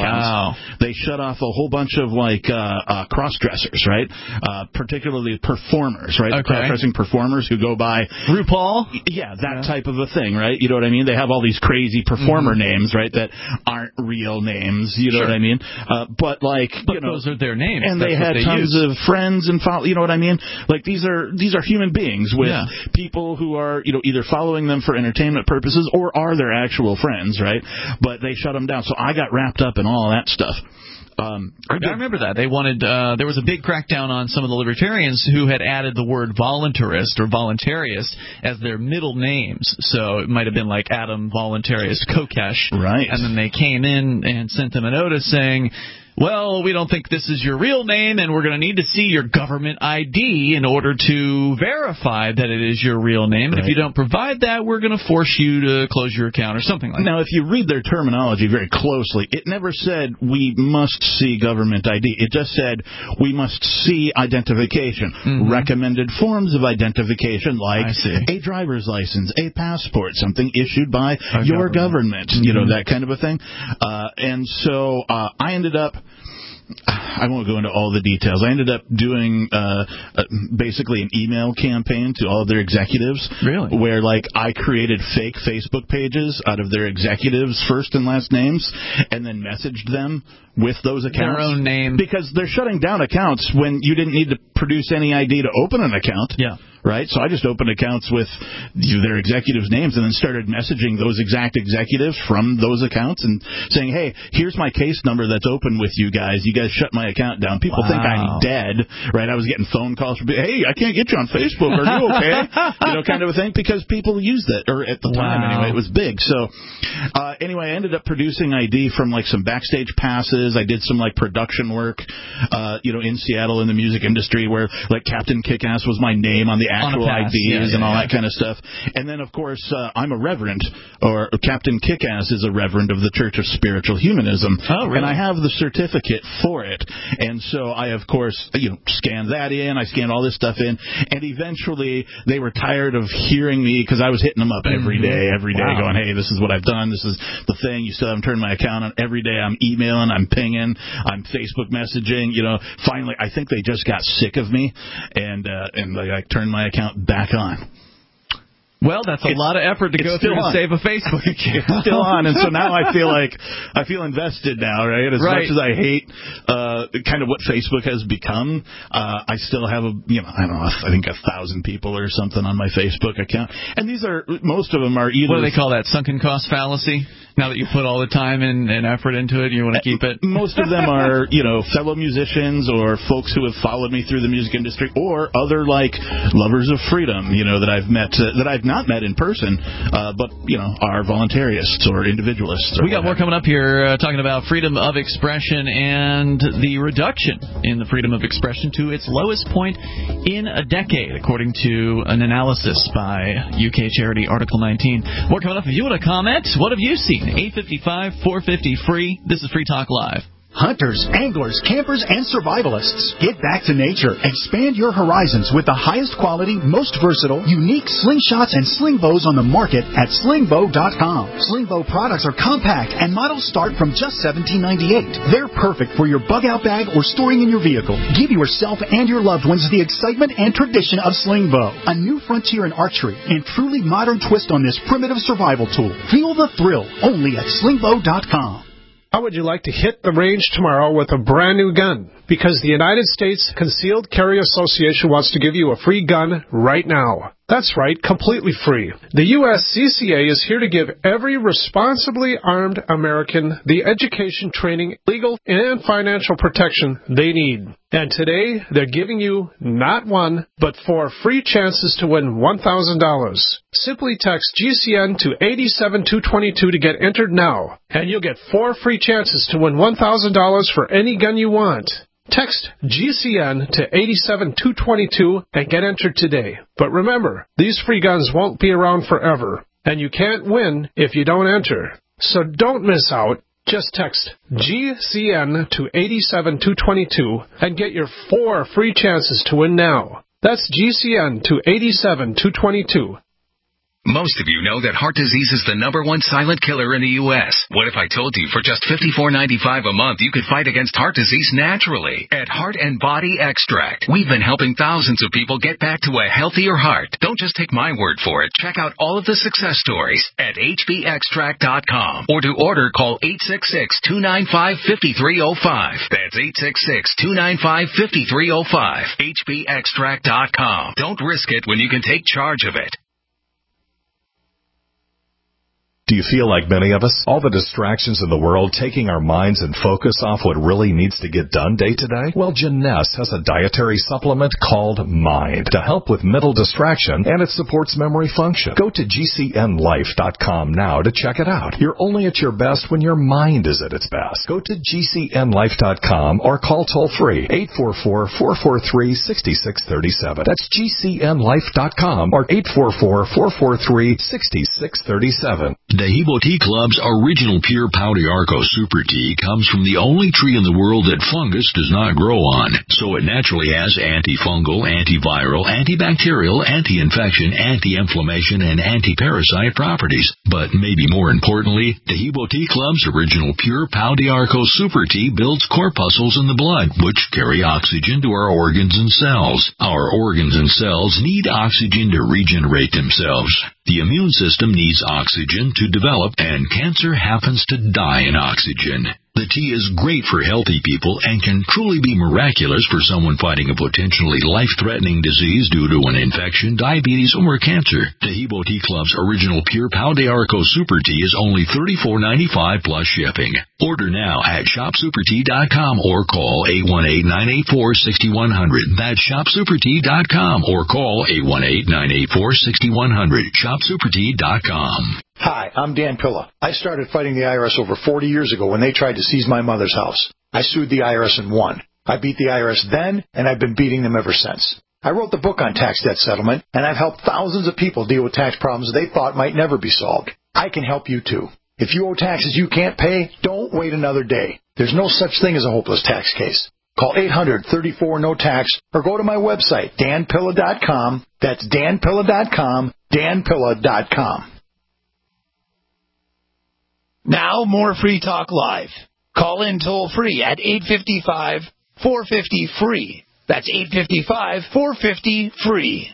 accounts. They shut off a whole bunch of like uh, uh, cross-dressers, right? Uh, particularly performers, right? Okay. Cross-dressing performers who go by RuPaul. Yeah, that yeah. type of a thing, right? You know what I mean? They have all these crazy performer mm-hmm. names, right? That aren't real names. You know sure. what I mean? Uh, but like, but you know, those are their names, and That's they had they tons use. of friends and follow. You know what I mean? Like these are these are human beings with yeah. people who are you know either following them for entertainment purposes or are their actual friends, right? But they shut them down. So I got wrapped up in all that stuff. Um, I, I remember that. They wanted, uh, there was a big crackdown on some of the libertarians who had added the word voluntarist or voluntarist as their middle names. So it might have been like Adam Voluntarist Kokesh. Right. And then they came in and sent them a notice saying, well, we don't think this is your real name, and we're going to need to see your government I D in order to verify that it is your real name. And right. if you don't provide that, we're going to force you to close your account or something like now, that. Now, if you read their terminology very closely, it never said we must see government I D. It just said we must see identification, mm-hmm. recommended forms of identification like a driver's license, a passport, something issued by Our your government, government mm-hmm. you know, that kind of a thing. Uh, and so uh, I ended up I won't go into all the details. I ended up doing uh, uh, basically an email campaign to all of their executives. Really? Where, like, I created fake Facebook pages out of their executives' first and last names and then messaged them with those accounts. Their own name. Because they're shutting down accounts when you didn't need to produce any I D to open an account. Yeah. Right? So I just opened accounts with their executives' names and then started messaging those exact executives from those accounts and saying, hey, here's my case number that's open with you guys. You guys shut my account down. People wow. think I'm dead, right? I was getting phone calls from, hey, I can't get you on Facebook. Are you okay? You know, kind of a thing, because people used it, or at the time wow. anyway, it was big. So uh, anyway, I ended up producing I D from like some backstage passes. I did some like production work, uh, you know, in Seattle in the music industry where like Captain Kickass was my name on the actual on I Ds yeah, yeah, and all yeah. that kind of stuff. And then, of course, uh, I'm a reverend, or Captain Kickass is a reverend of the Church of Spiritual Humanism. Oh, really? And I have the certificate for it. And so I, of course, you know, scanned that in. I scanned all this stuff in. And eventually they were tired of hearing me because I was hitting them up every day, every day, wow. going, hey, this is what I've done. This is the thing. You still haven't turned my account on. Every day I'm emailing, I'm pinging, I'm Facebook messaging. You know, finally, I think they just got sick of me and, uh, and they like turned my account back on. Well, that's a it's, lot of effort to go through to save a Facebook account. It's still on, and so now I feel like I feel invested now, right? As right. much as I hate uh, kind of what Facebook has become, uh, I still have a, you know, I don't know, I think a thousand people or something on my Facebook account, and these are most of them are either. What do they call that? Sunken cost fallacy. Now that you put all the time and, and effort into it, you want to keep it? Most of them are, you know, fellow musicians or folks who have followed me through the music industry, or other, like, lovers of freedom, you know, that I've met, uh, that I've not met in person, uh, but, you know, are voluntarists or individualists. Or we got more coming up here uh, talking about freedom of expression and the reduction in the freedom of expression to its lowest point in a decade, according to an analysis by U K charity Article nineteen. More coming up. If you want to comment, what have you seen? eight five five, four five zero, free. This is Free Talk Live. Hunters, anglers, campers, and survivalists. Get back to nature. Expand your horizons with the highest quality, most versatile, unique slingshots and sling bows on the market at sling bow dot com. Sling bow products are compact and models start from just seventeen ninety-eight. They're perfect for your bug-out bag or storing in your vehicle. Give yourself and your loved ones the excitement and tradition of sling bow. A new frontier in archery and truly modern twist on this primitive survival tool. Feel the thrill only at sling bow dot com. How would you like to hit the range tomorrow with a brand new gun? Because the United States Concealed Carry Association wants to give you a free gun right now. That's right, completely free. The U S C C A is here to give every responsibly armed American the education, training, legal, and financial protection they need. And today, they're giving you not one, but four free chances to win one thousand dollars. Simply text G C N to eight seven two two two to get entered now, and you'll get four free chances to win one thousand dollars for any gun you want. Text G C N to eight seven two two two and get entered today. But remember, these free guns won't be around forever, and you can't win if you don't enter. So don't miss out. Just text G C N to eight seven two two two and get your four free chances to win now. That's G C N to eight seven two two two. Most of you know that heart disease is the number one silent killer in the U S What if I told you for just fifty-four ninety-five a month you could fight against heart disease naturally at Heart and Body Extract? We've been helping thousands of people get back to a healthier heart. Don't just take my word for it. Check out all of the success stories at H B extract dot com. Or to order, call eight six six, two nine five, five three zero five. That's eight six six, two nine five, five three zero five. H B extract dot com. Don't risk it when you can take charge of it. Do you feel like many of us? All the distractions in the world taking our minds and focus off what really needs to get done day to day? Well, Jeunesse has a dietary supplement called Mind to help with mental distraction, and it supports memory function. Go to G C N life dot com now to check it out. You're only at your best when your mind is at its best. Go to G C N life dot com or call toll-free eight four four, four four three, six six three seven. That's G C N life dot com or eight four four, four four three, six six three seven. Dahibo Tea Club's original pure Pau d'Arco Super Tea comes from the only tree in the world that fungus does not grow on, so it naturally has antifungal, antiviral, antibacterial, anti-infection, anti-inflammation, and anti-parasite properties. But maybe more importantly, Dahibo Tea Club's original pure Pau d'Arco Super Tea builds corpuscles in the blood, which carry oxygen to our organs and cells. Our organs and cells need oxygen to regenerate themselves. The immune system needs oxygen to develop, and cancer happens to die in oxygen. The tea is great for healthy people and can truly be miraculous for someone fighting a potentially life-threatening disease due to an infection, diabetes, or cancer. Dahibo Tea Club's original pure Pau d'Arco Super Tea is only thirty-four ninety-five plus shipping. Order now at shop super tea dot com or call eight one eight, nine eight four, six one zero zero. That's shop super tea dot com or call eight one eight, nine eight four, six one zero zero. shop super tea dot com. Hi, I'm Dan Pilla. I started fighting the I R S over forty years ago when they tried to seize my mother's house. I sued the I R S and won. I beat the I R S then, and I've been beating them ever since. I wrote the book on tax debt settlement, and I've helped thousands of people deal with tax problems they thought might never be solved. I can help you too. If you owe taxes you can't pay, don't wait another day. There's no such thing as a hopeless tax case. Call eight hundred, thirty-four, no tax or go to my website, dan pilla dot com. That's dan pilla dot com, dan pilla dot com. Now, more Free Talk Live. Call in toll-free at eight five five, four five zero, free. That's eight five five, four five zero, free.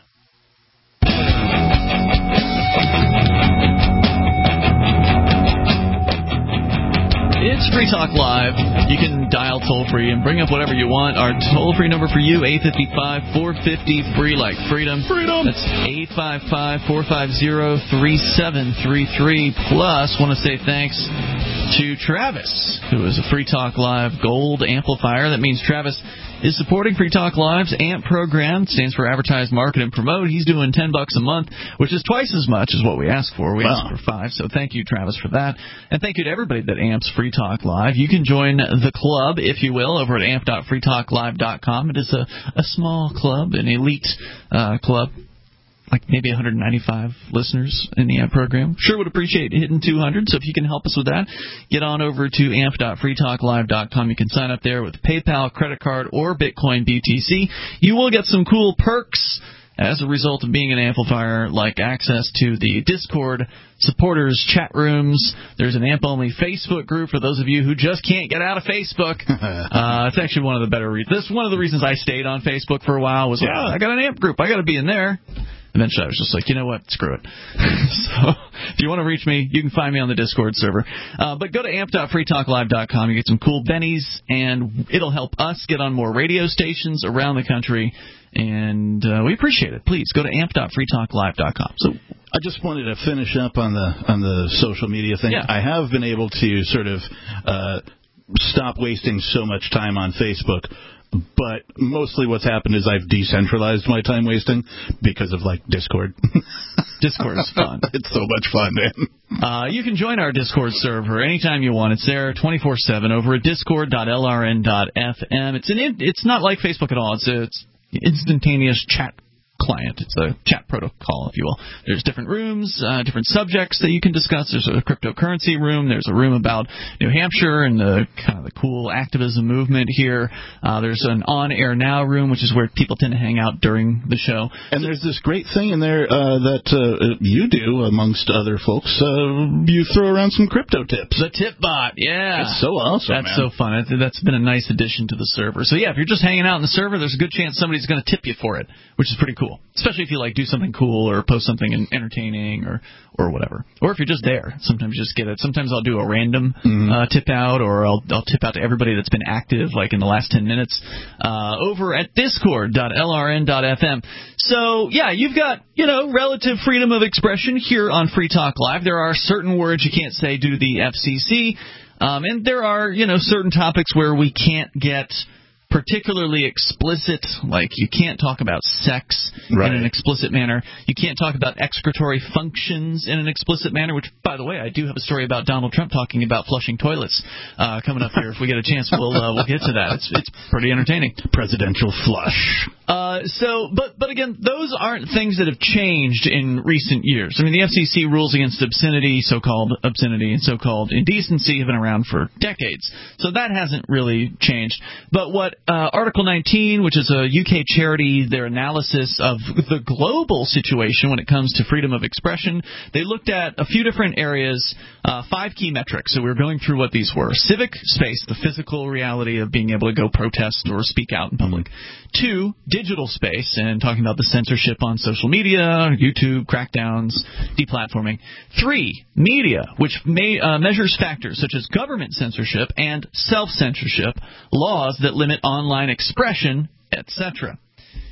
It's Free Talk Live. You can dial toll-free and bring up whatever you want. Our toll-free number for you, eight five five, four five zero, free, like freedom. Freedom. That's eight five five, four five zero, three seven three three. Plus, want to say thanks to Travis, who is a Free Talk Live Gold Amplifier. That means Travis is supporting Free Talk Live's A M P program. It stands for Advertise, Market, and Promote. He's doing ten bucks a month, which is twice as much as what we asked for. We wow. asked for five, so thank you, Travis, for that. And thank you to everybody that amps Free Talk Live. You can join the club, if you will, over at amp dot free talk live dot com. It is a, a small club, an elite uh, club. Like maybe one hundred ninety-five listeners in the A M P program. Sure would appreciate hitting two hundred, so if you can help us with that, get on over to amp dot free talk live dot com. You can sign up there with PayPal, credit card, or Bitcoin B T C. You will get some cool perks as a result of being an amplifier, like access to the Discord supporters chat rooms. There's an A M P-only Facebook group for those of you who just can't get out of Facebook. uh, it's actually one of the better reasons. This is one of the reasons I stayed on Facebook for a while was, yeah. oh, I got an A M P group. I got to be in there. Eventually, I was just like, you know what? Screw it. So, if you want to reach me, you can find me on the Discord server. Uh, but go to amp dot free talk live dot com. You get some cool bennies, and it'll help us get on more radio stations around the country. And uh, we appreciate it. Please go to amp dot free talk live dot com. So, I just wanted to finish up on the on the social media thing. Yeah. I have been able to sort of uh, stop wasting so much time on Facebook. But mostly what's happened is I've decentralized my time wasting because of, like, Discord. Discord is fun. It's so much fun, man. Uh, you can join our Discord server anytime you want. It's there twenty-four seven over at discord dot l r n dot f m. It's an in, it's not like Facebook at all. It's a, it's instantaneous chat client. It's a chat protocol, if you will. There's different rooms, uh, different subjects that you can discuss. There's a cryptocurrency room. There's a room about New Hampshire and the kind of the cool activism movement here. Uh, there's an on-air now room, which is where people tend to hang out during the show. And there's this great thing in there uh, that uh, you do, amongst other folks. Uh, you throw around some crypto tips. The tip bot, yeah. That's so awesome, That's man. so fun. That's been a nice addition to the server. So, yeah, if you're just hanging out in the server, there's a good chance somebody's going to tip you for it, which is pretty cool. Especially if you, like, do something cool or post something entertaining or, or whatever. Or if you're just there. Sometimes you just get it. Sometimes I'll do a random mm-hmm. uh, tip out, or I'll, I'll tip out to everybody that's been active, like in the last ten minutes, uh, over at discord dot l r n dot f m. So, yeah, you've got, you know, relative freedom of expression here on Free Talk Live. There are certain words you can't say due to the F C C. Um, and there are, you know, certain topics where we can't get particularly explicit, like you can't talk about sex right. in an explicit manner. You can't talk about excretory functions in an explicit manner, which, by the way, I do have a story about Donald Trump talking about flushing toilets uh, coming up here. If we get a chance, we'll uh, we'll get to that. It's it's pretty entertaining. Presidential flush. Uh, so, but but again, those aren't things that have changed in recent years. I mean, the F C C rules against obscenity, so-called obscenity, and so-called indecency have been around for decades. So that hasn't really changed. But what Uh, Article nineteen, which is a U K charity, their analysis of the global situation when it comes to freedom of expression, they looked at a few different areas, uh, five key metrics. So we were going through what these were. Civic space, the physical reality of being able to go protest or speak out in public. Two, digital space, and talking about the censorship on social media, YouTube, crackdowns, deplatforming. Three, media, which may, uh, measures factors such as government censorship and self-censorship, laws that limit online expression, et cetera.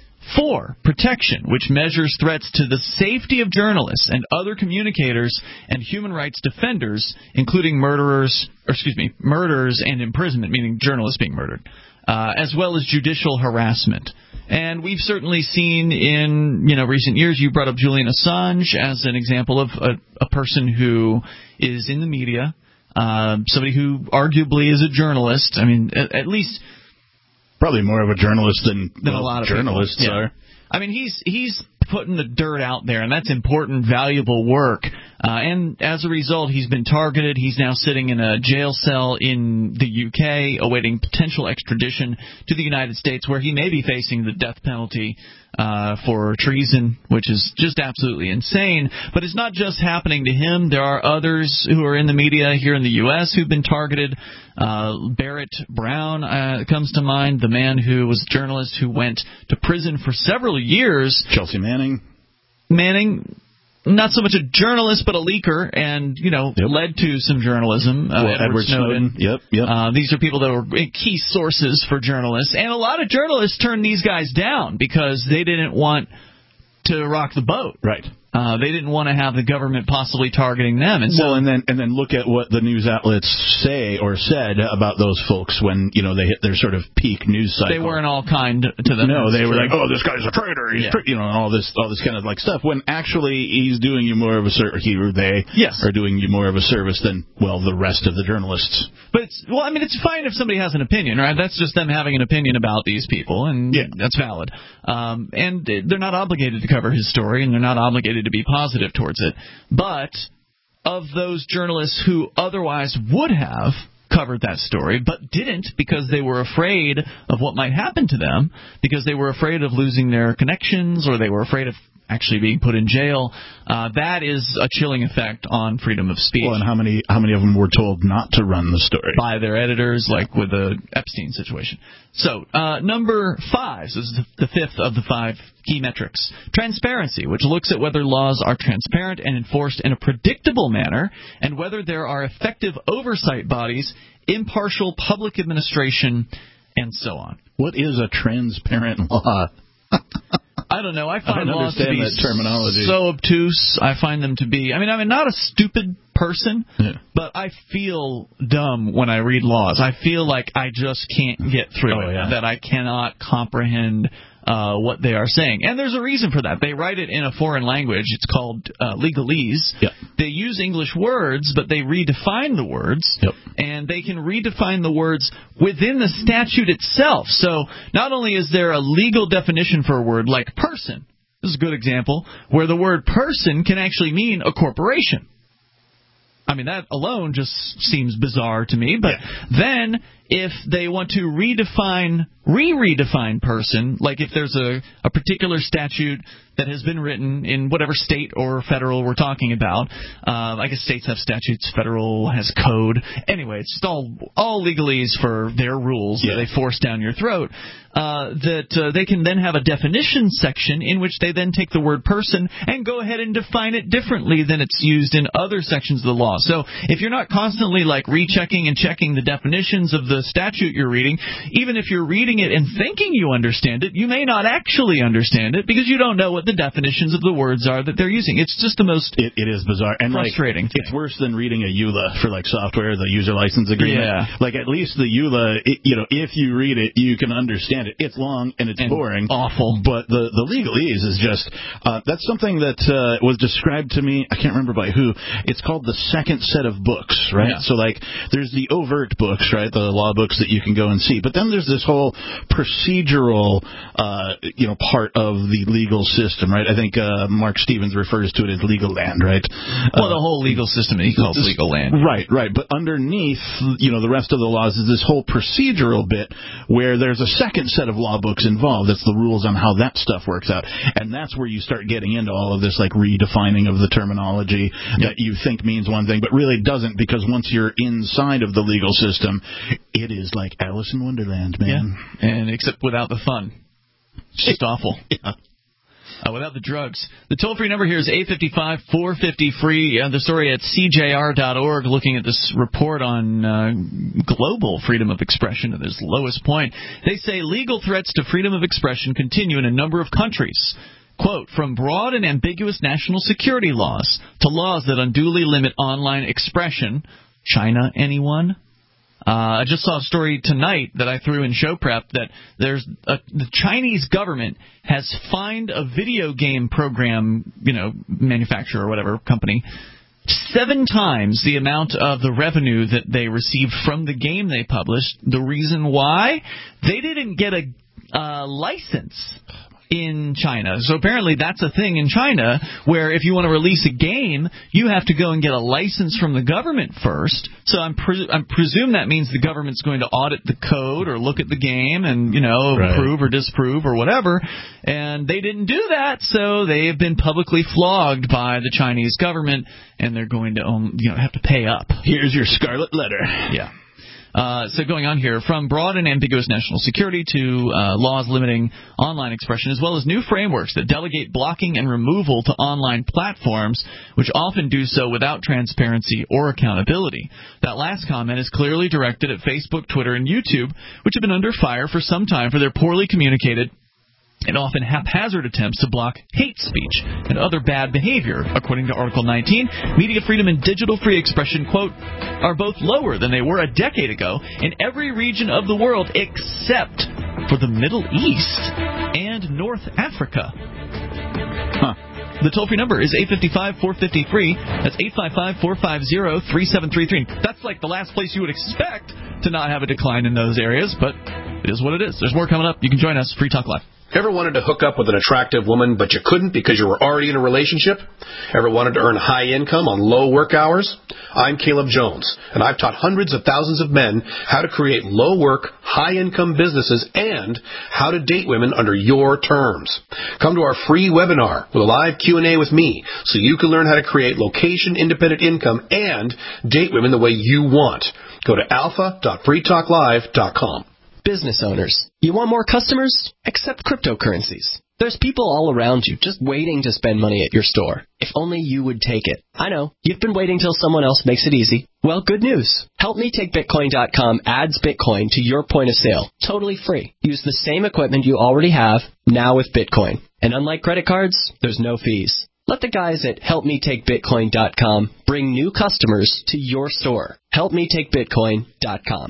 Four, protection, which measures threats to the safety of journalists and other communicators and human rights defenders, including murderers, or excuse me, murders and imprisonment, meaning journalists being murdered, uh, as well as judicial harassment. And we've certainly seen in, you know, recent years, you brought up Julian Assange as an example of a, a person who is in the media, uh, somebody who arguably is a journalist. I mean, at, at least... Probably more of a journalist than, than well, a lot of journalists people. Yeah. are. I mean, he's he's putting the dirt out there, and that's important, valuable work. Uh, and as a result, he's been targeted. He's now sitting in a jail cell in the U K, awaiting potential extradition to the United States, where he may be facing the death penalty uh, for treason, which is just absolutely insane. But it's not just happening to him. There are others who are in the media here in the U S who've been targeted. Uh, Barrett Brown uh, comes to mind, the man who was a journalist who went to prison for several years. Chelsea Manning. Manning, not so much a journalist, but a leaker, and, you know, yep. led to some journalism. Uh, well, Edward, Edward Snowden. Snowden. Yep, yep. Uh, these are people that were key sources for journalists. And a lot of journalists turned these guys down because they didn't want to rock the boat. Right. Uh, they didn't want to have the government possibly targeting them. And so, well, and then and then look at what the news outlets say or said about those folks when, you know, they hit their sort of peak news cycle. They weren't all kind to them. No, they were like, oh, this guy's a traitor. He's, yeah. you know, all this all this kind of like stuff. When actually he's doing you more of a service. He or they yes. are doing you more of a service than, well, the rest of the journalists. But it's well, I mean, it's fine if somebody has an opinion, right? That's just them having an opinion about these people, and yeah. that's valid. Um, and they're not obligated to cover his story, and they're not obligated to be positive towards it. But of those journalists who otherwise would have covered that story but didn't because they were afraid of what might happen to them, because they were afraid of losing their connections, or they were afraid of actually being put in jail, uh, that is a chilling effect on freedom of speech. Well, and how many how many of them were told not to run the story? By their editors, like with the Epstein situation. So, uh, number five, so this is the fifth of the five key metrics. Transparency, which looks at whether laws are transparent and enforced in a predictable manner, and whether there are effective oversight bodies, impartial public administration, and so on. What is a transparent law? I don't know. I find I laws to be terminology. so obtuse. I find them to be... I mean, I'm not a stupid person, yeah. but I feel dumb when I read laws. I feel like I just can't get through oh, it, yeah. that I cannot comprehend uh, what they are saying. And there's a reason for that. They write it in a foreign language. It's called uh, legalese. Yep. They use English words, but they redefine the words. Yep. And they can redefine the words within the statute itself. So not only is there a legal definition for a word like person, this is a good example, where the word person can actually mean a corporation. I mean, that alone just seems bizarre to me. But yeah. then if they want to redefine, re-redefine person, like if there's a, a particular statute that has been written in whatever state or federal we're talking about, uh, I guess states have statutes, federal has code. Anyway, it's just all, all legalese for their rules yeah. that they force down your throat. Uh, that uh, they can then have a definition section in which they then take the word person and go ahead and define it differently than it's used in other sections of the law. So if you're not constantly like rechecking and checking the definitions of the statute you're reading, even if you're reading it and thinking you understand it, you may not actually understand it because you don't know what the definitions of the words are that they're using. It's just the most it, it is bizarre and frustrating. Like, it's worse than reading a E U L A for like software, the user license agreement. Yeah. Like at least the E U L A, it, you know, if you read it, you can understand it. It's long and it's and boring, awful. But the the legalese is just uh, that's something that uh, was described to me. I can't remember by who. It's called the second set of books, right? Yeah. So like there's the overt books, right? The law books that you can go and see. But then there's this whole procedural, uh, you know, part of the legal system, right? I think uh, Mark Stevens refers to it as legal land, right? Well, uh, the whole legal system he calls this, legal land. Right, right. But underneath, you know, the rest of the laws is this whole procedural bit where there's a second set of law books involved. That's the rules on how that stuff works out. And that's where you start getting into all of this, like, redefining of the terminology that you think means one thing, but really doesn't, because once you're inside of the legal system, it is like Alice in Wonderland, man. Yeah. And except without the fun. It's just awful. Yeah. Uh, without the drugs. The toll-free number here is eight five five, four five zero, free. Uh, the story at C J R dot org, looking at this report on uh, global freedom of expression at its lowest point. They say legal threats to freedom of expression continue in a number of countries. Quote, from broad and ambiguous national security laws to laws that unduly limit online expression. China, anyone? Uh, I just saw a story tonight that I threw in show prep that there's a, the Chinese government has fined a video game program, you know, manufacturer or whatever company, seven times the amount of the revenue that they received from the game they published. The reason why? They didn't get a uh, license in China. So apparently that's a thing in China where if you want to release a game, you have to go and get a license from the government first. So I'm pre- I presume that means the government's going to audit the code or look at the game and, you know, right. approve or disapprove or whatever. And they didn't do that, so they have been publicly flogged by the Chinese government, and they're going to um, you know have to pay up. Here's your scarlet letter. Yeah. Uh, so going on here, from broad and ambiguous national security to uh, laws limiting online expression, as well as new frameworks that delegate blocking and removal to online platforms, which often do so without transparency or accountability. That last comment is clearly directed at Facebook, Twitter, and YouTube, which have been under fire for some time for their poorly communicated and often haphazard attempts to block hate speech and other bad behavior. According to Article nineteen, media freedom and digital free expression, quote, are both lower than they were a decade ago in every region of the world except for the Middle East and North Africa. Huh. The toll-free number is eight five five, four five zero, free. That's eight five five, four five zero, three seven three three. That's like the last place you would expect to not have a decline in those areas, but it is what it is. There's more coming up. You can join us. Free Talk Live. Ever wanted to hook up with an attractive woman, but you couldn't because you were already in a relationship? Ever wanted to earn high income on low work hours? I'm Caleb Jones, and I've taught hundreds of thousands of men how to create low-work, high-income businesses and how to date women under your terms. Come to our free webinar with a live Q and A with me so you can learn how to create location-independent income and date women the way you want. Go to alpha dot free talk live dot com. Business owners, you want more customers? Accept cryptocurrencies. There's people all around you just waiting to spend money at your store. If only you would take it. I know, you've been waiting till someone else makes it easy. Well, good news. help me take bitcoin dot com adds Bitcoin to your point of sale. Totally free. Use the same equipment you already have, now with Bitcoin. And unlike credit cards, there's no fees. Let the guys at help me take bitcoin dot com bring new customers to your store. help me take bitcoin dot com.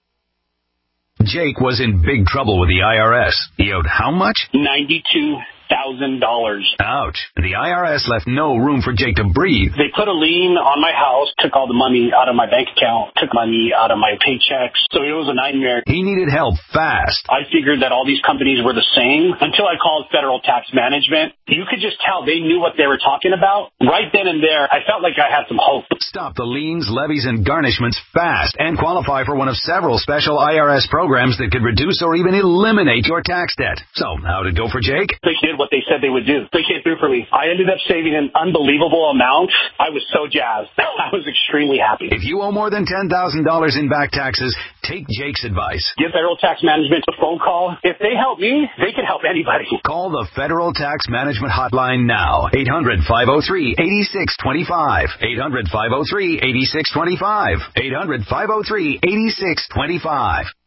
Jake was in big trouble with the I R S. He owed how much? ninety-two thousand dollars. Ouch. The I R S left no room for Jake to breathe. They put a lien on my house, took all the money out of my bank account, took money out of my paychecks. So it was a nightmare. He needed help fast. I figured that all these companies were the same until I called Federal Tax Management. You could just tell they knew what they were talking about. Right then and there, I felt like I had some hope. Stop the liens, levies, and garnishments fast and qualify for one of several special I R S programs that could reduce or even eliminate your tax debt. So, how'd it go for Jake? They did what they said they would do. They came through for me. I ended up saving an unbelievable amount. I was so jazzed. I was extremely happy. If you owe more than ten thousand dollars in back taxes, take Jake's advice. Give Federal Tax Management a phone call. If they help me, they can help anybody. Call the Federal Tax Management Hotline now. eight hundred, five oh three, eight six two five. eight hundred, five oh three, eight six two five. eight hundred, five oh three, eight six two five.